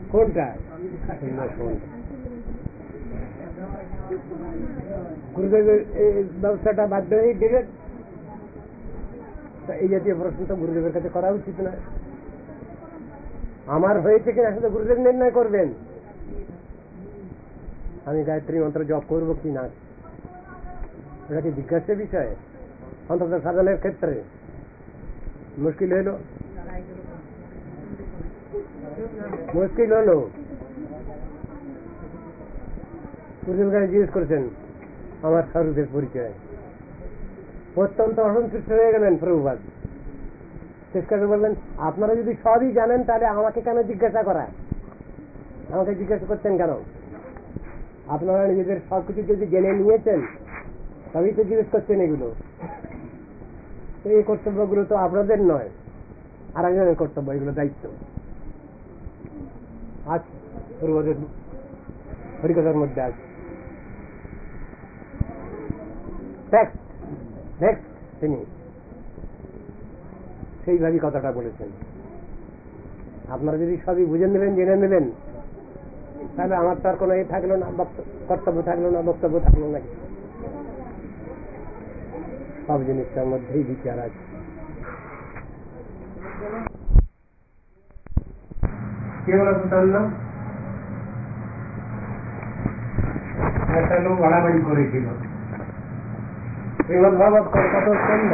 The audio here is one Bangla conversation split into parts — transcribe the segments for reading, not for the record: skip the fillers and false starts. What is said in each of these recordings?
কোনটা? গুরুদেবের এই ব্যবস্থাটা বাধ্য হয়ে ডিরেক্ট এই জাতীয় প্রশ্ন তো গুরুদেবের কাছে করা উচিত না। আমার হয়েছে কিনা সেটা গুরুদেব নির্ণয় করবেন। আমি গায়ত্রী মন্ত্র জপ করবো কি না এটা কি জিজ্ঞাসা বিষয়? অন্তত সাধনের ক্ষেত্রে মুশকিল হলো গুরুদেব কাছে জিজ্ঞেস করেছেন আমার স্বরূপের পরিচয়। অত্যন্ত অসন্তুষ্ট হয়ে গেলেন প্রভুপাদ। শেষ করে বললেন আপনারা যদি সবই জানেন তাহলে আমাকে কেন জিজ্ঞাসা করা? আমাকে জিজ্ঞাসা করছেন কেন? আপনারা নিজেদের সবকিছু যদি জেনে নিয়েছেন তবেই তো জিজ্ঞেস করছেন এগুলো। এই কর্তব্যগুলো তো আপনাদের নয়, আর একজনের কর্তব্য, এগুলো দায়িত্ব। আজ পূর্বদের হরিকথার মধ্যে আছে তিনি সেইভাবেই কথাটা বলেছেন। আপনারা যদি সবই বুঝে নেবেন, জেনে নেবেন, তাহলে আমার তো আর কোনো এ থাকলো না, কর্তব্য থাকলো না, বক্তব্য থাকলো না। সব জিনিসটার মধ্যেই বিচার আছে। কে বলে তার নাম? একটা লোক বাড়াবাড়ি করেছিল। শ্রীমদ ভাগবত কত স্কন্ধ?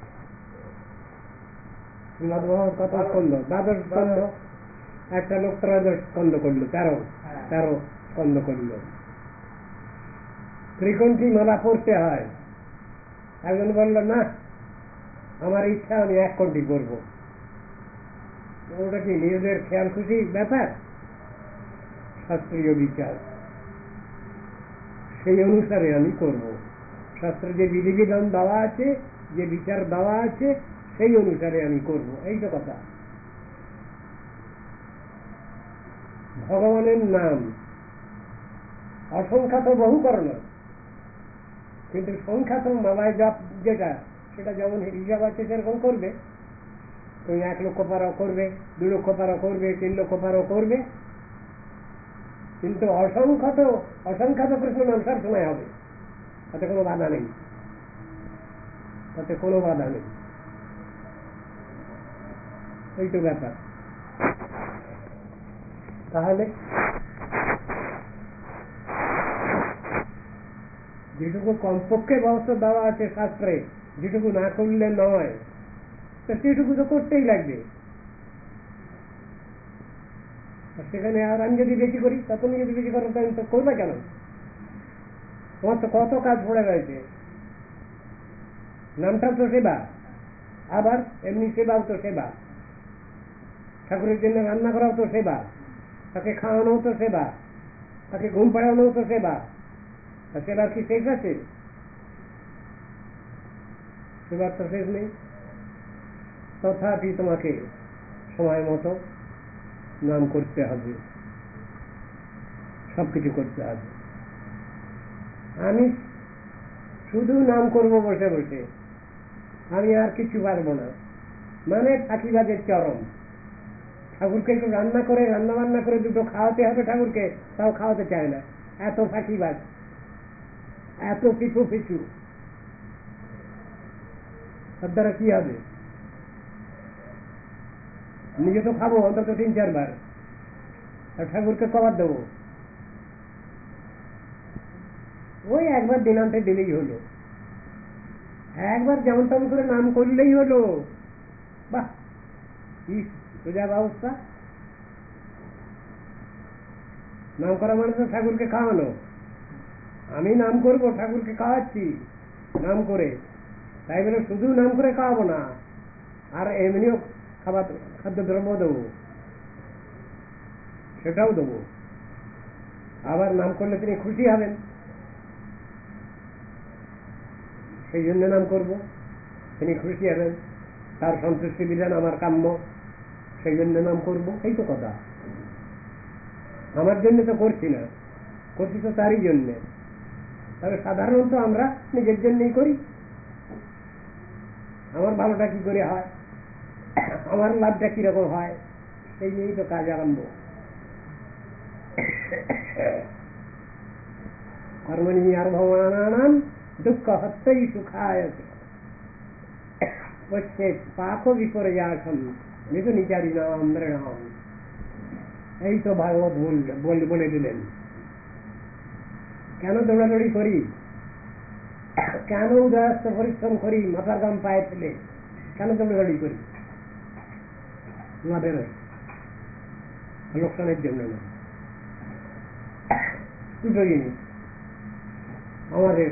শ্রীমদ ভাগবত কত স্কন্ধ? দ্বাদশ স্কন্ধ। একটা লোক ত্রয়োদশ স্কন্ধ করলো, 13 স্কন্ধ করলো। ত্রিকণ্ঠী মালা পড়তে হয়। একজন বলল না আমার ইচ্ছা আমি 1 কণ্ঠী করবো। ওটা কি নিজেদের খেয়াল খুশি ব্যাপার? শাস্ত্রীয় বিচার, সেই অনুসারে আমি করব। শাস্ত্রে যে বিধিবিধান দেওয়া আছে, যে বিচার দেওয়া আছে, সেই অনুসারে আমি করব, এই তো কথা। ভগবানের নাম অসংখ্যাত বহুকর্ণ, কিন্তু সংখ্যাত মালায় জপ যেটা, সেটা যেমন হিসাব আছে সেরকম করবে। তুমি 1 লক্ষ পারাও করবে, 2 লক্ষ পারাও করবে, 3 লক্ষ পারাও করবে, কিন্তু অসংখ্যাত প্রশ্ন আনসার সময় হবে, তাতে কোনো বাধা নেই, তাতে কোনো বাধা নেই। এই তো ব্যাপার। তাহলে যেটুকু কমপক্ষে ব্যবস্থা দেওয়া আছে শাস্ত্রে, যেটুকু না করলে নয়, সেটুকু তো করতেই লাগবে। সেখানে আর আমি যদি বেশি করি, তা তুমি যদি বেশি করো তো করবে কেন? তোমার তো কত কাজ পড়ে রয়েছে। নামটাও তো সেবা, আবার এমনি সেবাও তো সেবা। ঠাকুরের জন্য রান্না করাও তো সেবা, তাকে খাওয়ানো তো সেবা, তাকে ঘুম পাড়ানো তো সেবা। সেবার কি শেষ আছে? সেবার তো শেষ নেই। তথাপি তোমাকে সময় মতো নাম করতে হবে, সবকিছু করতে হবে। আমি শুধু নাম করব বসে বসে, আমি আর কিছু পারবো না, মানে ফাঁকিবাজের চরম। ঠাকুরকে একটু রান্না বান্না করে 2টো খাওয়াতে হবে ঠাকুরকে, তাও খাওয়াতে চায় না। এত ফাঁকিবাজ, এত পিছু। তার দ্বারা কি হবে? নিজে তো খাবো অন্তত 3-4 বার, আর ঠাকুরকে কবার দেবো? ওই একবার দিনান্তে দিলেই হলো, একবার যেমন তেমন করে নাম করলেই হলো। বাহ, কি সোজা ব্যবস্থা। নাম করা মানে তো ঠাকুরকে খাওয়ানো। আমি নাম করবো, ঠাকুরকে খাওয়াচ্ছি নাম করে, তাই বলে শুধু নাম করে খাওয়াবো না, আর এমনিও খাদ্যদ্রব্য দেবো, সেটাও দেবো। আবার নাম করলে তিনি খুশি হবেন, সেই জন্য নাম করবো, তিনি খুশি হবেন, তার সন্তুষ্টি বিধান আমার কাম্য, সেই জন্য নাম করবো। এই তো কথা। আমার জন্য তো করছি না, করছি তো তারই জন্যে। তবে সাধারণত আমরা নিজের জন্যই করি। আমার ভালোটা কি করে হয়, আমার লাভটা কিরকম হয়, সেই নিয়েই তো কাজ আরম্ভ। কর্মণীয়ার্ভমানানাম দুঃখ হত্যই সুখায় পশ্যে পাপ বিপর্যাসম নিচারিণাম নৃণাম। এই তো ভাগবত বলে দিলেন। কেন দৌড়াদৌড়ি করি, কেন উদয়াস্ত পরিশ্রম করি, মাথার গাম পায়ে ফেলে কেন দৌড়াদৌড়ি করি? আমাদের লোকসানের জন্য না। দুটো জিনিস, আমাদের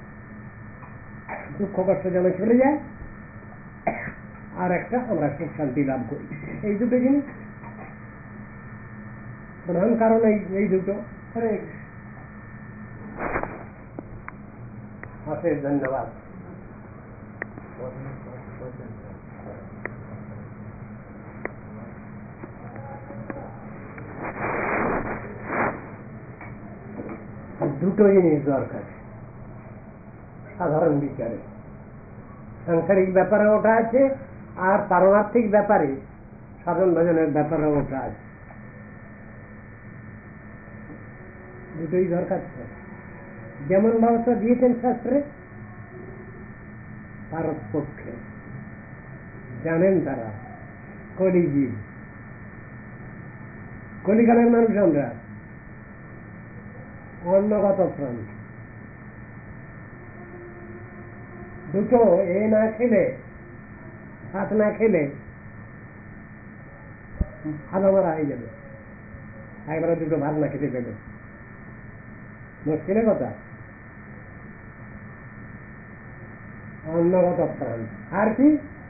দুঃখ কষ্ট যেন চলে যায়, আর একটা আমরা সুখ শান্তি লাভ করি। এই দুটো জিনিস প্রধান কারণ। এই দুটো। অশেষ ধন্যবাদ। দুটো জিনিস দরকার সাধারণ বিচারে। সাংসারিক ব্যাপারে ওটা আছে, আর পারমার্থিক ব্যাপারে সাধন ভজনের ব্যাপারে ওটা আছে। দুটোই দরকার। যেমন ব্যবস্থা দিয়েছেন শাস্ত্রে, ভারত পক্ষে জানেন তারা কলিজীব, কলিকালের মানুষ আমরা, অন্নগত প্রাণ। দুটো এ না খেলে, ভাত না খেলে আধা মারা হয়ে যাবে। একবারে দুটো ভাত না খেতে পেলে মুশকিলের কথা। অন্নগত প্রাণ। আর কি?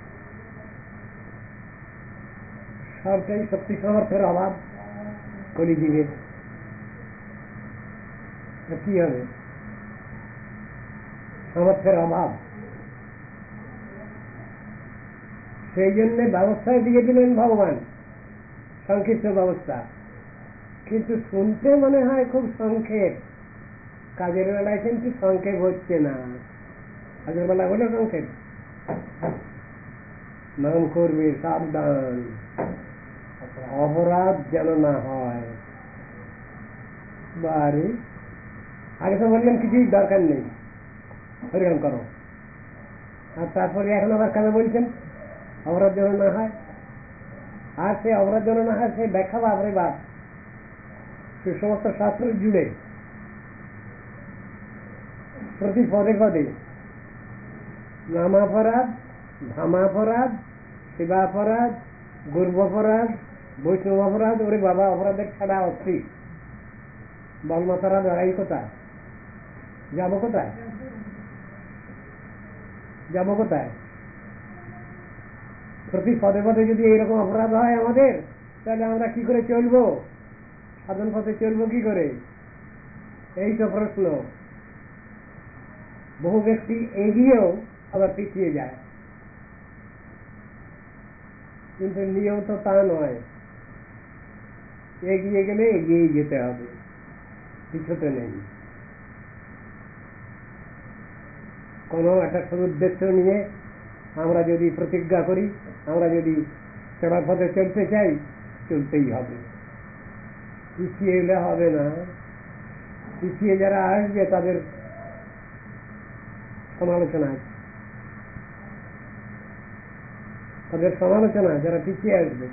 সবটাই শক্তি সামর্থ্যের অভাব কলিজীবের। কি হবে? সামর্থ্যের অভাব। সেই জন্য ব্যবস্থায় দিয়ে দিলেন ভগবান সংক্ষিপ্ত ব্যবস্থা, কিন্তু শুনতে মনে হয় খুব সংক্ষেপ, কাজের বেলায় কিন্তু সংক্ষেপ হচ্ছে না। কাজের বেলা হলো সংক্ষেপ। নাম করবে সাবধান, অপরাধ যেন না হয়। বারে আগে তো বললেন কিছুই দরকার নেই, হরিনাম করো, আর তারপরে এখন আবার কেন বলছেন অপরাধ যেন না হয়? আর সে অপরাধ যেন না হয় সে ব্যাখ্যা বাপরে বাপ, সে সমস্ত শাস্ত্র জুড়ে প্রতি পদে পদে নামাপরাধ, ধামাপরাধ, শিবাপরাধ, গর্বাপরাধ, বৈষ্ণব অপরাধ। ওরে বাবা, অপরাধের ছাড়া অস্থি বলমাতারা দাঁড়াই কোথায়? যাবো কোথায়? যাবো কোথায়? প্রতি পদে পদে যদি এইরকম অপরাধ হয় আমাদের, তাহলে আমরা কি করে চলবো? সাধন পথে চলবো কি করে? এই তো প্রশ্ন। বহু ব্যক্তি এগিয়েও আবার পিছিয়ে যায়, কিন্তু নিয়ম তো তা নয়। এগিয়ে গেলে এগিয়েই যেতে হবে, পিছতে নেই। কোনো একটা উদ্দেশ্য নিয়ে আমরা যদি প্রতিজ্ঞা করি, আমরা যদি চড়া পথে চলতে চাই, চলতেই হবে, পিছিয়ে এলে হবে না। পিছিয়ে যারা আসবে তাদের সমালোচনা আছে, তাদের সমালোচনা যারা পিছিয়ে আসবে।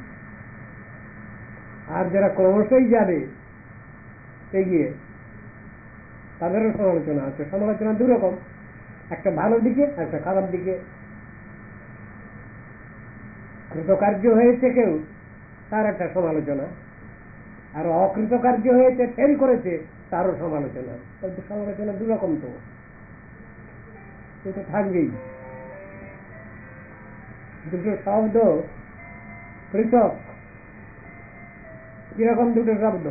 আর যারা ক্রমশই যাবে এগিয়ে, তাদেরও সমালোচনা আছে। সমালোচনা দুরকম, একটা ভালো দিকে, একটা খারাপ দিকে। কৃতকার্য হয়েছে কেউ, তার একটা সমালোচনা, আর অকৃতকার্য হয়েছে, ফেল করেছে, তারও সমালোচনা। সমালোচনা দুরকম, তো এটা থাকবেই। দুটো শব্দ পৃথক। কিরকম দুটো শব্দ?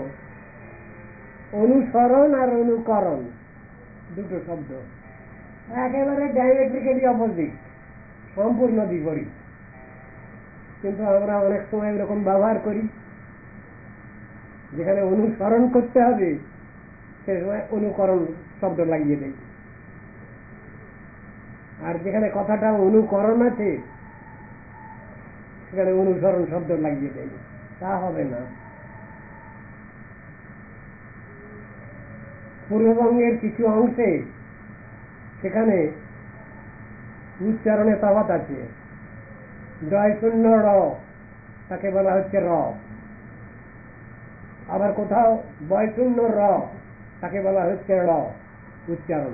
অনুসরণ আর অনুকরণ, দুটো শব্দ একেবারে ডাইমেট্রিক্যালি অপোজিট, সম্পূর্ণ বিপরীত। কিন্তু আমরা অনেক সময় এরকম ব্যবহার করি, যেখানে অনুসরণ করতে হবে সে সময় অনুকরণ শব্দ লাগিয়ে দেয়, আর যেখানে কথাটা অনুকরণ আছে সেখানে অনুসরণ শব্দ লাগিয়ে দেয়। তা হবে না। পূর্ববঙ্গের কিছু অংশে সেখানে উচ্চারণে তফাৎ আছে। জয় শূন্য র তাকে বলা হচ্ছে র, আবার কোথাও বয় শূন্য র তাকে বলা হচ্ছে র উচ্চারণ।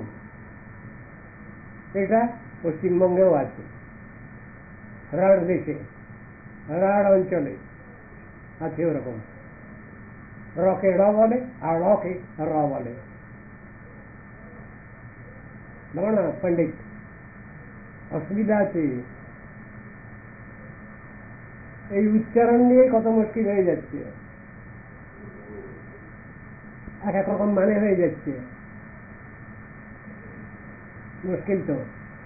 এটা পশ্চিমবঙ্গেও আছে, রাঢ় দেশে, রাঢ় অঞ্চলে আছে ওরকম। রকে র বলে আর রকে র বলে। বলো না পণ্ডিত, অসুবিধা আছে, এই উচ্চারণ নিয়ে কত মুশকিল হয়ে যাচ্ছে, এক এক রকম মানে হয়ে যাচ্ছে, মুশকিল তো।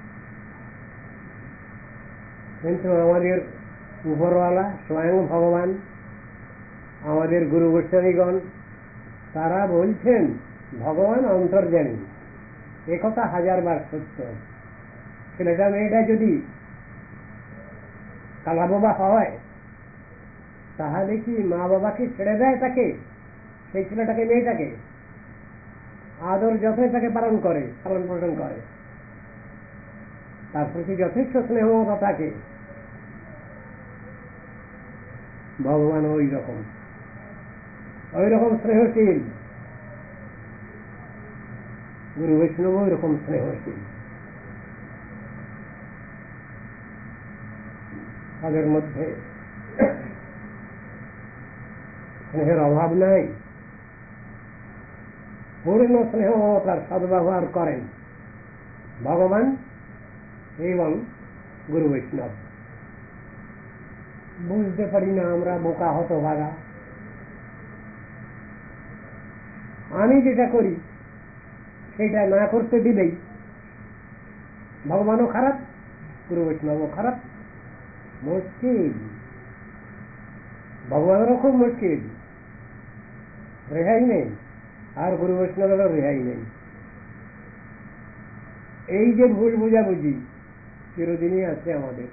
কিন্তু আমাদের উপরওয়ালা স্বয়ং ভগবান, আমাদের গুরু বৈষ্ণবীগণ তারা বলছেন ভগবান অন্তর্যামী। একথা হাজারবার সত্য। ছেলেটা মেয়েটা যদি কালা বাবা হয় তাহলে কি মা বাবাকে ছেড়ে দেয় তাকে, সেই ছেলেটাকে মেয়েটাকে আদর যথেষ্ট তাকে পালন পোষণ করে, তার প্রতি যথেষ্ট স্নেহ থাকে। ভগবান ওই রকম স্নেহশীল, গুরু বৈষ্ণব ওই রকম স্নেহশীল। তাদের মধ্যে স্নেহের অভাব নাই, পূর্ণ স্নেহ তার সদ্ব্যবহার করেন ভগবান এবং গুরু বৈষ্ণব। বুঝতে পারি না আমরা, বোকা হতভাগা। আমি যেটা করি সেটা না করতে দিলেই ভগবানও খারাপ, গুরু বৈষ্ণবও খারাপ। মুশকিল, ভগবানেরও খুব মুশকিল, রেহাই নেই, আর গুরু বৈষ্ণবেরও রেহাই নেই। এই যে ভুল বুঝাবুঝি চিরদিনই আছে আমাদের,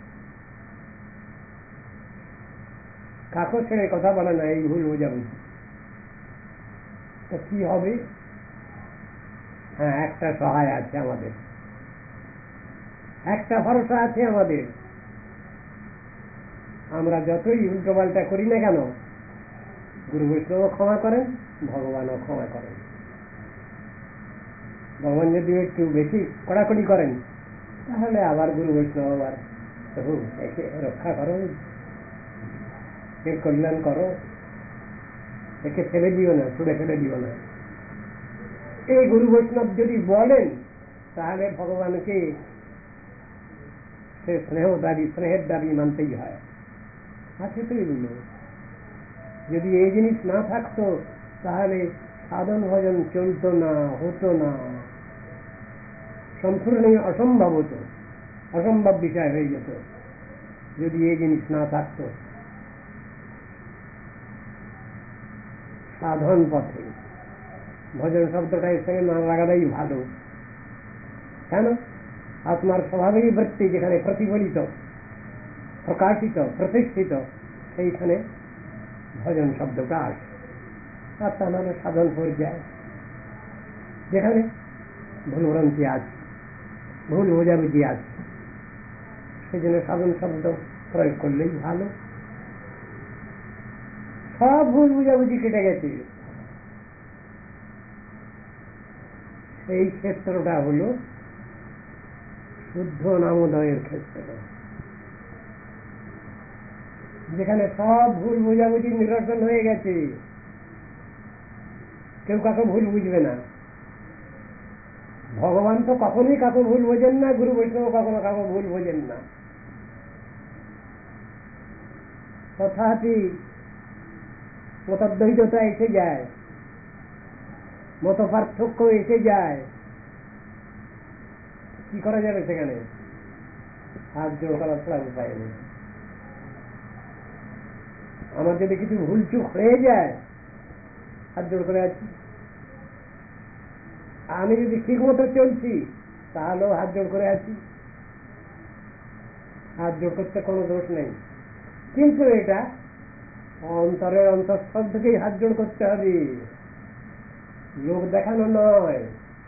কাকো ছেড়ে কথা বলে না এই ভুল বুঝাবুঝি। তো কি হবে? হ্যাঁ, একটা সহায় আছে আমাদের, একটা ভরসা আছে আমাদের। আমরা যতই উল্টো পাল্টা করি না কেন, গুরু বৈষ্ণবও ক্ষমা করেন, ভগবানও ক্ষমা করেন। ভগবান যদি একটু বেশি কড়াকড়ি করেন তাহলে আবার গুরু বৈষ্ণব আবার প্রভু একে রক্ষা করো, এর কল্যাণ করো, একে ফেলে দিও না, ছুড়ে ফেলে দিও না। এই গুরু বৈষ্ণব যদি বলেন তাহলে ভগবানকে সে স্নেহের দাবি মানতেই হয়। আছে তো এগুলো। যদি এই জিনিস না থাকতো তাহলে সাধন ভজন চলত না, হতো না, সম্পূর্ণ অসম্ভব হতো, অসম্ভব বিষয় হয়ে যেত যদি এই জিনিস না থাকতো। সাধন পথে ভজন শব্দটা এর সঙ্গে না লাগাটাই ভালো। কেন? আত্মার স্বাভাবিক বৃত্তি যেখানে প্রতিফলিত, প্রকাশিত, প্রতিষ্ঠিত, সেইখানে ভজন শব্দটা আসে। আর তা নাহলে সাধন পর্যায়ে যেখানে ভুলভ্রান্তি আছে, ভুল বোঝাবুঝি আছে, সেই জন্য সাধন শব্দ প্রয়োগ করলেই ভালো। সব ভুল বুঝাবুঝি কেটে গেছে। এই ক্ষেত্রটা হল শুদ্ধ নামোদয়ের ক্ষেত্র, যেখানে সব ভুল বুঝাবুঝি নিরসন হয়ে গেছে। কেউ কাকে ভুল বুঝবে না। ভগবান তো কখনই কাকে ভুল বোঝেন না, গুরু বৈষ্ণব কখনো কাকে ভুল বোঝেন না। তথাপি মতদ্বৈততা এসে যায়, মত পার্থক্য এসে যায়। কি করা যাবে সেখানে? হাত জোড় করা ছাড়া উপায় নেই। আমার যদি কিছু ভুল চুক হয়ে যায়, হাত জোড় করে আছি। আমি যদি ঠিক মতো চলছি তাহলেও হাত জোড় করে আছি, হাত জোড় করতে কোনো দোষ নেই। কিন্তু এটা অন্তরের অন্তঃস্থল থেকেই হাত জোড় করতে হবে। লোক দেখানো নয়।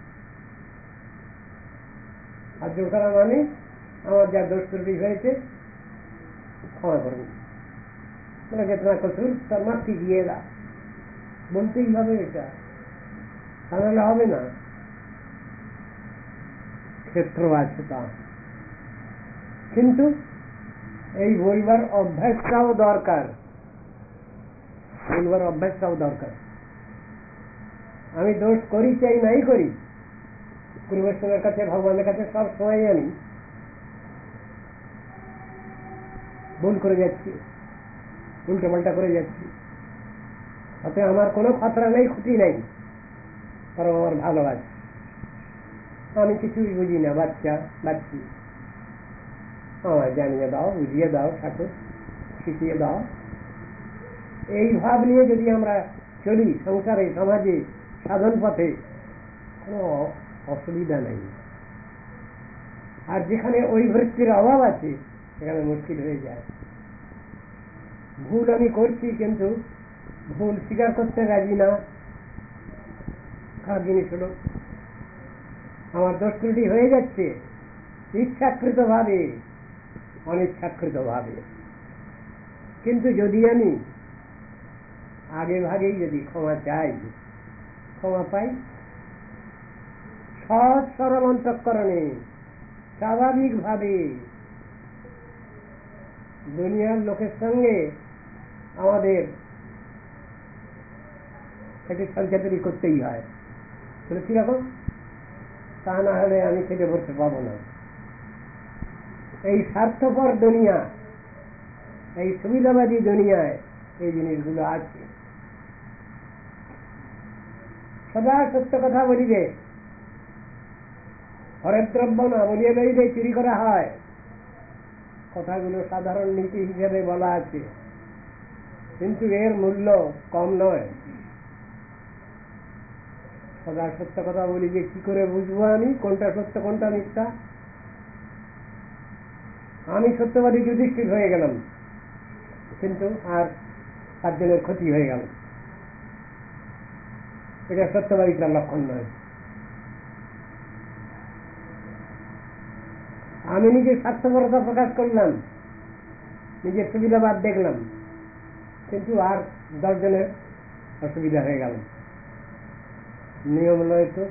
আর জোর করা মানে আমার যা দোষ ত্রুটি হয়েছে ক্ষমা করুন, মানে তোমার কসুর তার মাফি দিয়ে দা, বলতেই হবে এটা, তাহলে হবে না। ক্ষেত্র আছে তা, কিন্তু এই বলবার অভ্যাসটাও দরকার, বলবার অভ্যাসটাও দরকার। আমি দোষ করি চাই নাই করি, পরিবেশনের কাছে ভগবানের কাছে সব সময় আমি ভুল করে যাচ্ছি, উল্টো পাল্টা করে যাচ্ছি, তাতে আমার কোনো খতরা নেই, ক্ষতি নেই, কারণ আমার ভালোবাসি। আমি কিছুই বুঝি না, বাচ্চা বাচ্চি, আমায় জানিয়ে দাও, বুঝিয়ে দাও, ঠাকুর শিখিয়ে দাও। এই ভাব নিয়ে যদি আমরা চলি সংসারে, সমাজে, সাধন পথে, কোনো অসুবিধা নেই। আর যেখানে ওই বৃত্তির অভাব আছে সেখানে মুশকিল হয়ে যায়। ভুল আমি করছি কিন্তু ভুল স্বীকার করতে রাজি না, খারাপ জিনিস হলো। আমার দোষ ত্রুটি হয়ে যাচ্ছে ইচ্ছাকৃত ভাবে, অনিচ্ছাকৃত ভাবে, কিন্তু যদি আমি আগে ভাগেই যদি ক্ষমা চাই, ক্ষমা পাই, সৎ সরল অন্তঃকরণে স্বাভাবিক ভাবে দুনিয়ার লোকের সঙ্গে আমাদের একটু সলচাতুরি করতেই হয়, বলে কিরকম, তা না হলে আমি খেতে বসতে পাবো না। এই স্বার্থপর দুনিয়া, এই সুবিধাবাদী দুনিয়ায় এই জিনিসগুলো আছে। সদা সত্য কথা বলিবে, হরের দ্রব্য না বলিয়ে লইলে চুরি করা হয়, কথাগুলো সাধারণ নীতি হিসেবে বলা আছে, কিন্তু এর মূল্য কম নয়। সদা সত্য কথা বলিবে, কি করে বুঝবো আমি কোনটা সত্য কোনটা মিথ্যা? আমি সত্যবাদী যুধিষ্ঠির হয়ে গেলাম, কিন্তু আর 7 জনের ক্ষতি হয়ে গেল, এটা সত্যবাদিতার লক্ষণ নয়। আমি নিজের স্বার্থপরতা প্রকাশ করলাম, নিজের সুবিধাবাদ দেখলাম, কিন্তু আর 10 জনের অসুবিধা হয়ে গেল, নিয়ম নয় তো।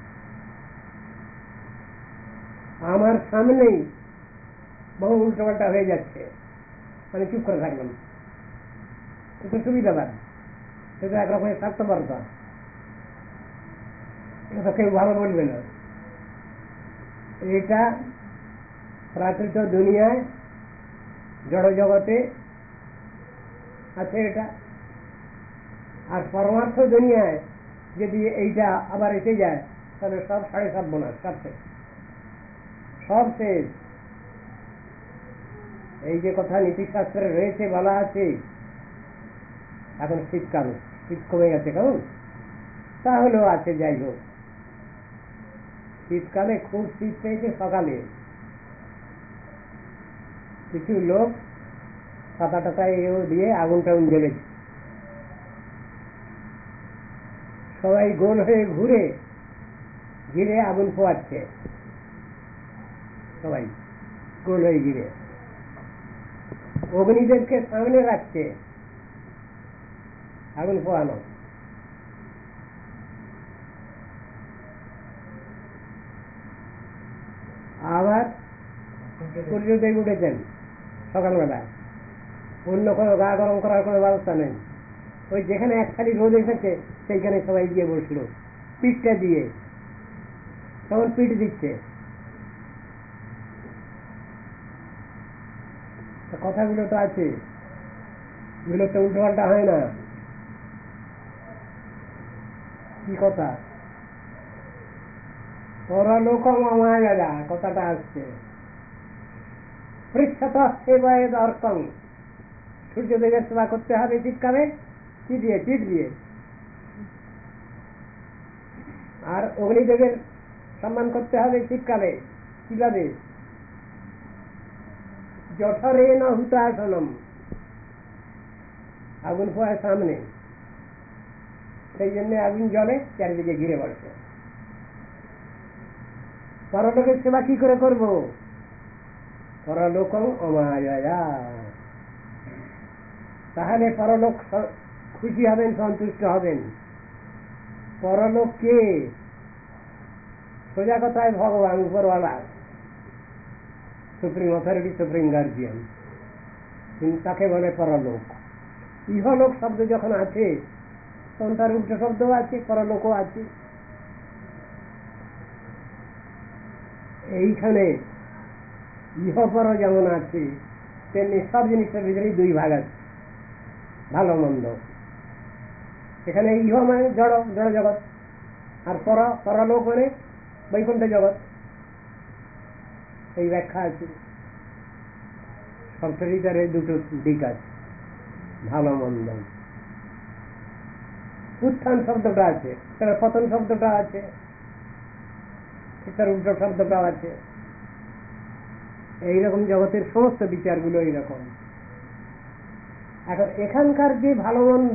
আমার সামনেই বহু উল্টোপাল্টা হয়ে যাচ্ছে, আমি চুপ করে থাকলাম, এটা সুবিধাবাদ, সেটা একরকমের স্বার্থপরতা, এটা কেউ ভালো বলবে না। এটা প্রাকৃত দুনিয়ায় জড় জগতে আছে এটা, আর পরমার্থ দুনিয়ায় যদি এইটা আবার এসে যায় তাহলে সব 7.5 বোনাস, সব শেষ, সব শেষ। এই যে কথা নীতিশাস্ত্রে রয়েছে, বলা আছে, এখন শীতকাল, শীত কমে গেছে কেমন, তাহলেও আছে, যাই হোক, শীতকালে খুব শীত পেয়েছে, সকালে কিছু লোক পাতা টাতায় দিয়ে আগুন টাউন জ্বেলেছে, সবাই গোল হয়ে ঘুরে ঘিরে আগুন পোয়াচ্ছে, সবাই গোল হয়ে ঘিরে অগ্নিদেবকে সামনে রাখছে আগুন পোয়ানো। আবার সূর্যদেব উঠেছেন সকালবেলায়, অন্য কোনো গা গরম করার কোনো ব্যবস্থা নেই, ওই যেখানে এক খালি রোদ এসেছে সেইখানে সবাই গিয়ে বসলো পিঠটা দিয়ে, তখন পিঠ দিচ্ছে। কথাগুলো তো আছে, এগুলো তো উল্টো পাল্টা হয় না। কি কথা, পরলোকম অমায়া কথাটা আসছে, পৃষ্ঠত সেবায় দর্কং, সূর্যদেবের সেবা করতে হবে শীতকালে, কি দিয়ে, পিঠ দিয়ে, আর অগ্নিদেবের সম্মান করতে হবে শীতকালে, কিভাবে, জঠরে ন হুতাসনম, আগুন পোয়ার সামনে। সেই জন্য আগুন জ্বলে, চারিদিকে ঘিরে বসে। পরলোকের সেবা কি করে করব? পরলোকং অমায়া, তাহলে পরলোক খুশি হবেন, সন্তুষ্ট হবেন। পরলোককে সোজা কথায় ভগবান, উপরওয়ালা, সুপ্রিম অথরিটি, সুপ্রিম গার্জিয়ান, তাকে বলে পরলোক। ইহলোক শব্দ যখন আছে তখন তার উল্টো শব্দও আছে, পরলোকও আছে। এইখানে ইহপর যেমন আছে তেমনি সব জিনিসের ভিতরেই দুই ভাগ আছে, ভালো মন্দ। এখানে ইহ মানে জড় জড় জগৎ, আর পরলোক মানে বৈকুণ্ঠ জগৎ। এই ব্যাখ্যা আছে। সবটারই দুটো দিক আছে, ভালো মন্দ। উত্থান শব্দটা আছে, তার পতন শব্দটা আছে, তার উল্টো শব্দটাও আছে। এইরকম জগতের সমস্ত বিচারগুলো এইরকম। এখন এখানকার যে ভালো মন্দ,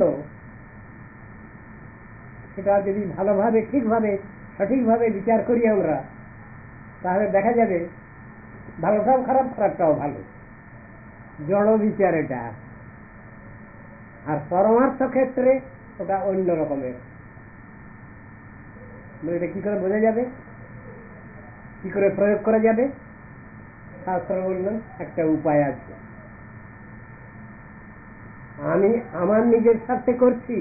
সেটা যদি ভালোভাবে, ঠিকভাবে, সঠিকভাবে বিচার করি আমরা, তাহলে দেখা যাবে ভালোটাও খারাপ, খারাপটাও ভালো। জড় বিচার এটা। আর পরমার্থ ক্ষেত্রে ওটা অন্য রকমের। এটা কি করে বোঝা যাবে, কি করে প্রয়োগ করা যাবে? শাস্ত্র বললেন একটা উপায় আছে। আমি আমার নিজের স্বার্থে করছি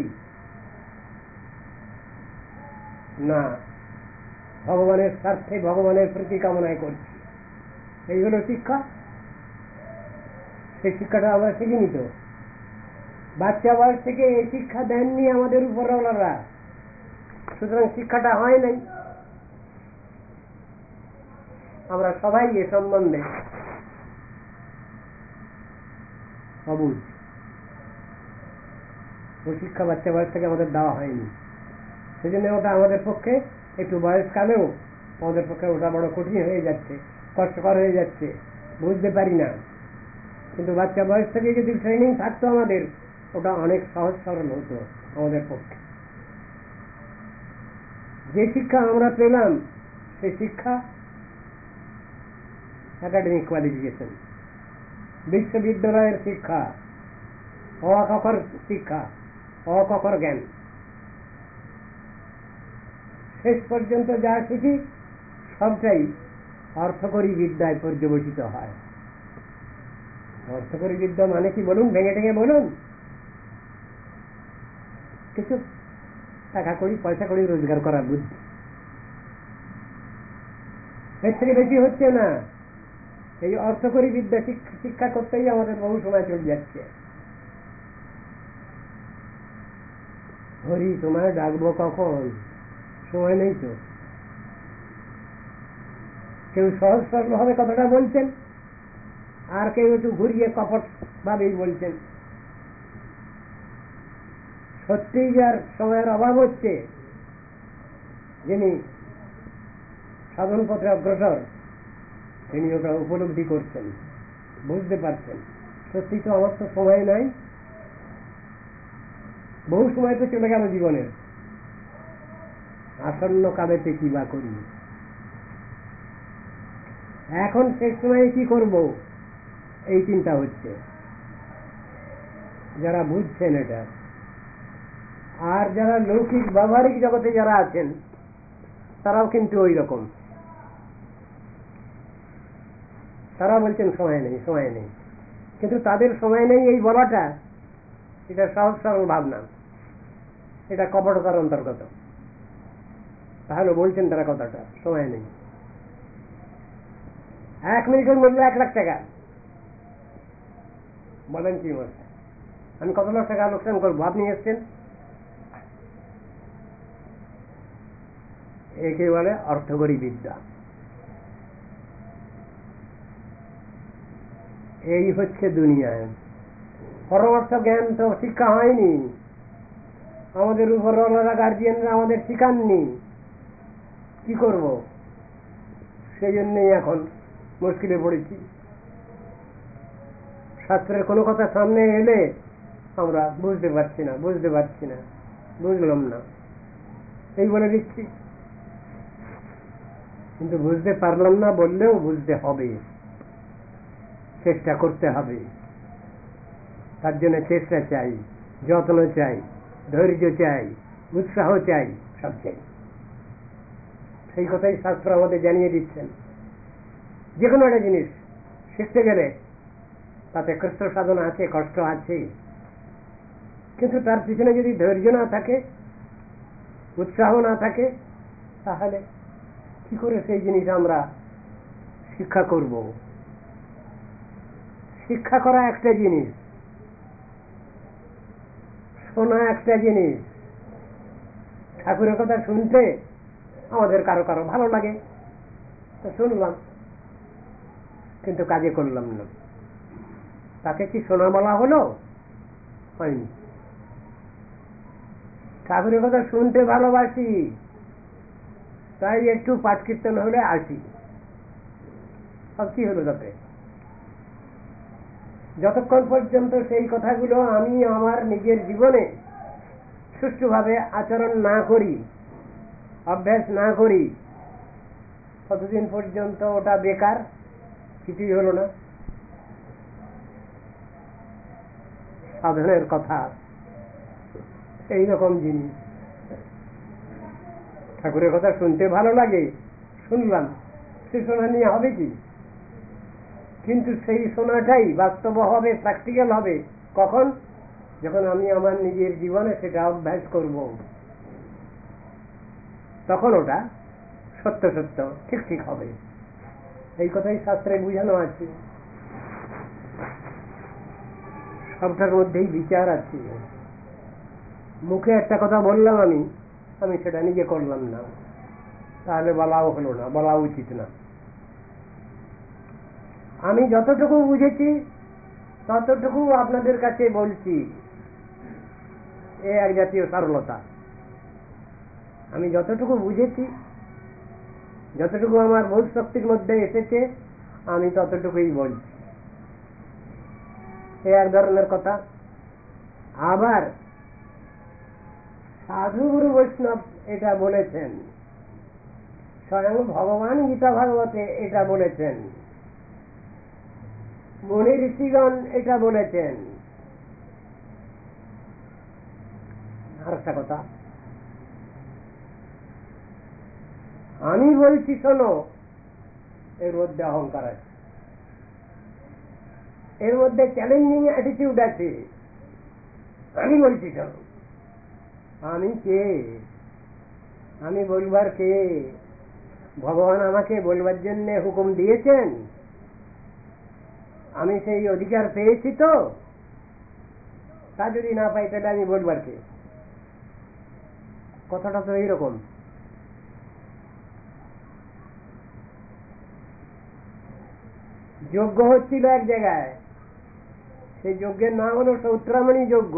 না, ভগবানের স্বার্থে, ভগবানের প্রতি কামনায় করছি। এই হলো শিক্ষা। সেই শিক্ষাটা আমরা শিখিনি তো। বাচ্চা বয়স থেকে এই শিক্ষা দেননি আমাদের উপরওয়ালারা, সুতরাং শিক্ষাটা হয় নাই। আমরা সবাই এ সম্বন্ধে অবুঝ। ও শিক্ষা বাচ্চা বয়স থেকে আমাদের দেওয়া হয়নি। সেজন্য ওটা আমাদের পক্ষে একটু বয়সকালেও আমাদের পক্ষে ওটা বড় কঠিন হয়ে যাচ্ছে, কষ্টকর হয়ে যাচ্ছে, বুঝতে পারি না। কিন্তু বাচ্চা বয়স থেকে যদি ট্রেনিং থাকতো আমাদের, ওটা অনেক সহজ সরল হতো আমাদের পক্ষে। যে শিক্ষা আমরা পেলাম সেই শিক্ষা একাডেমিক কোয়ালিফিকেশন, বিশ্ববিদ্যালয়ের শিক্ষা, অকখর শিক্ষা, অকখর জ্ঞান। শেষ পর্যন্ত যা শিখি সবটাই অর্থকরী বিদ্যায় পর্যবসিত হয়। অর্থকরী বিদ্যা মানে কি বলুন, ভেঙে ভেঙে বলুন? কিছু টাকা করি, পয়সা করি রোজগার করার বুদ্ধি। এর থেকে বেশি হচ্ছে না। এই অর্থকরী বিদ্যা শিক্ষা করতেই আমাদের বহু সময় চলে যাচ্ছে। হরি তোমায় ডাকবো কখন, সময় নেই তো। কেউ সহজ সরল ভাবে কথাটা বলছেন, আর কেউ একটু ঘুরিয়ে কপট ভাবেই বলছেন। সত্যিই যার সময়ের অভাব হচ্ছে, যিনি সাধন পথে অগ্রসর, তিনি ওটা উপলব্ধি করছেন, বুঝতে পারছেন। সত্যি তো আমার তো সময় নাই, বহু সময় তো চলে গেল জীবনের, আসন্ন কালেতে কি বা করি, এখন শেষ সময়ে কি করব, এই চিন্তা হচ্ছে। যারা বুঝছেন এটা, আর যারা লৌকিক ব্যবহারিক জগতে যারা আছেন, তারাও কিন্তু ওই রকম। তারা বলছেন সময় নেই, সময় নেই। কিন্তু তাদের সময় নেই এই বলাটা, এটা সহজ সরল ভাবনা, এটা কপটতার অন্তর্গত। তাহলে বলছেন তারা কথাটা, সময় নেই। 1 মিনিটের মধ্যে 1 লাখ টাকা বলেন কি বলছে? আমি কত লাখ টাকা লোকসান করবো? আপনি এসছেন। একে বলে অর্থকরী বিদ্যা। এই হচ্ছে দুনিয়ায়। পরমার্থ জ্ঞান তো শিক্ষা হয়নি, আমাদের উপরওয়ালারা, গার্জিয়ানরা আমাদের শিখাননি। কি করব? সেই জন্যই এখন মুশকিলে পড়েছি। শাস্ত্রের কোনো কথা সামনে এলে আমরা বুঝতে পারছি না, বুঝলাম না। এই বলে দিচ্ছি, কিন্তু বুঝতে পারলাম না বললেও বুঝতে হবে, চেষ্টা করতে হবে। তার জন্য চেষ্টা চাই, যত্ন চাই, ধৈর্য চাই, উৎসাহ চাই, সব চাই। সেই কথাই শাস্ত্র আমাদের জানিয়ে দিচ্ছেন। যে কোনো একটা জিনিস শিখতে গেলে তাতে কষ্ট সাধনা আছে, কষ্ট আছে, কিন্তু তার পিছনে যদি ধৈর্য না থাকে, উৎসাহ না থাকে, তাহলে কি করে সেই জিনিস আমরা শিক্ষা করব? শিক্ষা করা একটা জিনিস, শোনা একটা জিনিস। ঠাকুরের কথা শুনতে আমাদের কারো কারো ভালো লাগে, তো শুনলাম, কিন্তু কাজে করলাম না। তাকে কি শোনা বলা হলো? হয়নি। ঠাকুরের কথা শুনতে ভালোবাসি, তাই একটু পাঠ কীর্তন হলে আসি, সব কি হলো তাতে? যতক্ষণ পর্যন্ত সেই কথাগুলো আমি আমার নিজের জীবনে সুষ্ঠুভাবে আচরণ না করি, অভ্যাস না করি, ততদিন পর্যন্ত ওটা বেকার, কিছুই হলো না। সাধনের কথা এইরকম জিনিস। ঠাকুরের কথা শুনতে ভালো লাগে, শুনলাম, সে শোনা নিয়ে হবে কি? কিন্তু সেই শোনাটাই বাস্তব হবে, প্র্যাকটিক্যাল হবে কখন? যখন আমি আমার নিজের জীবনে সেটা অভ্যাস করব, তখন ওটা সত্য সত্য ঠিক ঠিক হবে। এই কথাই শাস্ত্রে বুঝানো আছে। সবটার মধ্যেই বিচার আছে। মুখে একটা কথা বললাম আমি সেটা নিজে করলাম না, তাহলে বলাও হলো না, বলা উচিত না। আমি যতটুকু বুঝেছি ততটুকু আপনাদের কাছে বলছি, এ এক জাতীয় সরলতা। আমি যতটুকু বুঝেছি, যতটুকু আমার বোধ শক্তির মধ্যে এসেছে, আমি ততটুকুই বলছি, এ এক ধরনের কথা। আবার সাধু গুরু বৈষ্ণব এটা বলেছেন, স্বয়ং ভগবান গীতা ভাগবতে এটা বলেছেন, মুনি ঋষিগণ এটা বলেছেন। আর একটা কথা আমি বলছি শোনো, এর মধ্যে অহংকার আছে, এর মধ্যে চ্যালেঞ্জিং অ্যাটিটিউড আছে। আমি বলছি শোনো, আমি কে? আমি বলবার কে? ভগবান আমাকে বলবার জন্য হুকুম দিয়েছেন, আমি সেই অধিকার পেয়েছি তো? তা যদি না পাই তাহলে আমি বলবার কে? কথাটা তো এইরকম। যজ্ঞ হচ্ছিল এক জায়গায়, সেই যজ্ঞের নাম হলো সৌত্রামণি যজ্ঞ।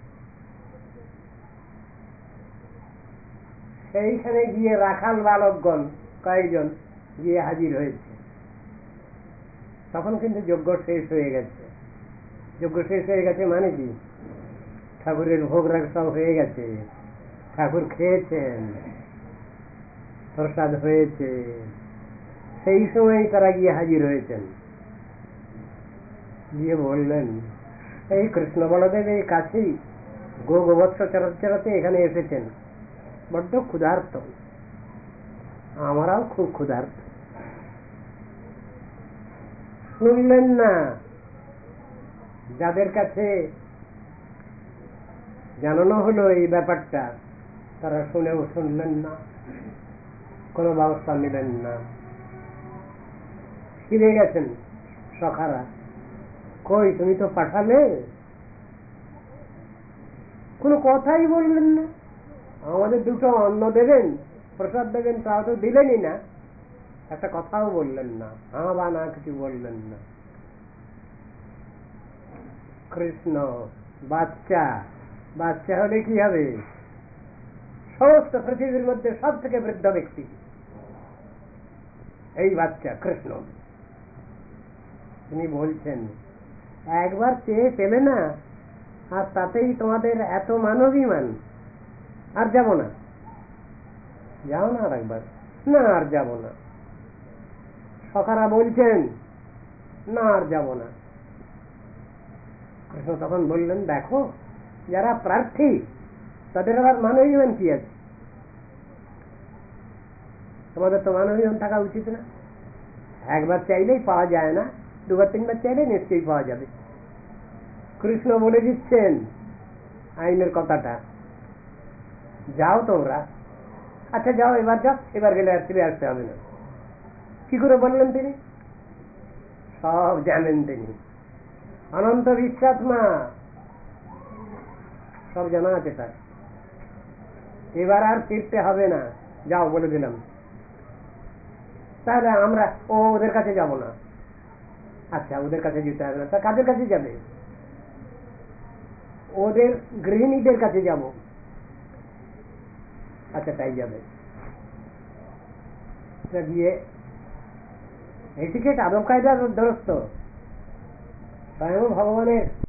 সেইখানে গিয়ে রাখাল বালকগণ কয়েকজন গিয়ে হাজির হয়েছে। তখন কিন্তু যজ্ঞ শেষ হয়ে গেছে। যজ্ঞ শেষ হয়ে গেছে মানে কি? ঠাকুরের ভোগ রাগ সব হয়ে গেছে, ঠাকুর খেয়েছেন, প্রসাদ হয়েছে। সেই সময় তারা গিয়ে হাজির হয়েছেন, গিয়ে বললেন, এই কৃষ্ণ বলদেব এই কাছেই গোবৎস চরাচরাতে এখানে এসেছেন, বড্ড ক্ষুধার্ত, আমরাও খুব ক্ষুধার্ত। শুনলেন না, যাদের কাছে জানানো হলো এই ব্যাপারটা, তারা শুনেও শুনলেন না, কোনো ব্যবস্থা নিলেন না। ফিরে গেছেন সখারা, কই তুমি তো পাঠালে, কোনো কথাই বললেন না। আমাদের দুটো অন্ন দেবেন, প্রসাদ দেবেন, তাও তো দিলেনই না, একটা কথাও বললেন না, হ্যাঁ বা না কিছু বললেন না। কৃষ্ণ বাচ্চা, বাচ্চা হলে কি হবে? সমস্ত পৃথিবীর মধ্যে সব থেকে বৃদ্ধ ব্যক্তি এই বাচ্চা কৃষ্ণ। তিনি বলছেন, একবার চেয়ে পেলে না, আর তাতেই তোমাদের এত মান অভিমান, আর যাব না। যাও না আর একবার, না আর যাব না। সখারা বলছেন না আর যাব না। কৃষ্ণ তখন বললেন, দেখো যারা প্রার্থী তাদের আবার মানবীয়ন কি আছে? তোমাদের তো মানবীয়ন থাকা উচিত না। একবার চাইলেই পাওয়া যায় না, দুবার তিনবার চাইলে নিশ্চয়ই পাওয়া যাবে। কৃষ্ণ বলে দিচ্ছেন আইনের কথাটা, যাও তোমরা। আচ্ছা যাও, এবার যাও, এবার গেলে আর ফিরে আসতে হবে না। কি করে বললেন তিনি? সব জানেন তিনি, অনন্ত বিশ্বাত্মা, সব জানা আছে তার। এবার আর ফিরতে হবে না, যাও বলে দিলাম। তাহলে আমরা ওদের কাছে যাব না। আচ্ছা ওদের কাছে যেতে হবে না, তা কাদের কাছে যাবে? ওদের গৃহিণীদের কাছে যাব। আচ্ছা তাই যাবে। গিয়ে এটিকেট আদব কায়দার দ্বারস্থ স্বয়ং ভগবানের